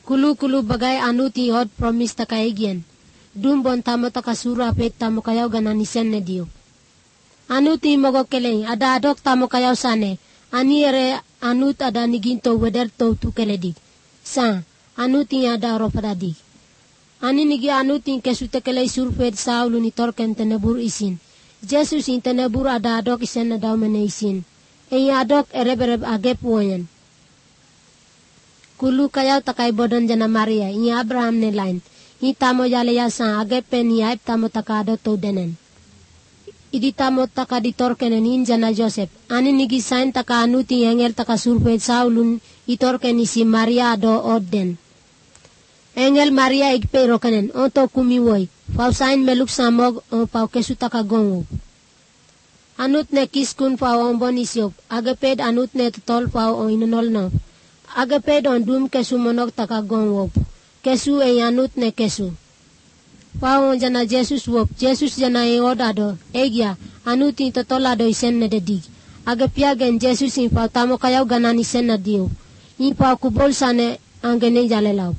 Kulu bagai anu ti hot promise takaigian. Dum bon tamo takasuru apet tamo kayaw gananisen ne dio. Anu ti mogo keleng ada adok tamo kayaw sane. Ani ere anut ada niginto weder to tu keledi. Sa anu ti ada ropadadi. Ani nigi anu ti kesute kelei surfet saulu ni torken tenebur isin. Jesus in tenebur ada adok isen na daw mene isin. Adok ereb agep woyen. Kulu kayaw takay bodon jana Maria, Abraham ne lain. Tamo yale yasan agepen yaip tamo takado to denen. Idi tamo takaditorkenen jana Joseph. Ani nigi sain taka anuti engel taka surpet saulun itorken isi Maria do odden. Engel Maria igpe rokenen onto kumiwoy. Pau sain meluk samog pau kesu taka gongo. Anut ne kiskun pau ombon isyop. Ageped anut ne totol pau o inonol no. Agaped on dum kesu monok takagong wop. Kesu anut ne kesu. Pao jana Jesus wop. Jesus jana odado. Egya anut in totolado isen ne dedi. Agapiagen Jesus in pao tamo kayaw ganan isen na dio. In pao kubol sane angene jalelaw.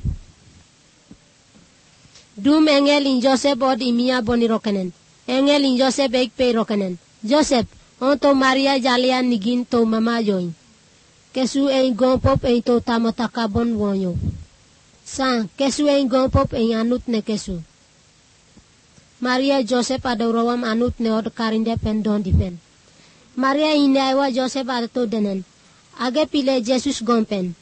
Dum engel in Joseph od imia boni rokenen. Engel in Joseph ekpe rokenen. Joseph onto Maria jalian nigin to mama join. Kesu gompop to tamo takabon wonyo. Sa kesu gompop anut ne kesu. Maria Joseph adarawam anut ne od karinde pendon dipen. Maria inaiwa Joseph adato denen. Age pile Jesus gompen.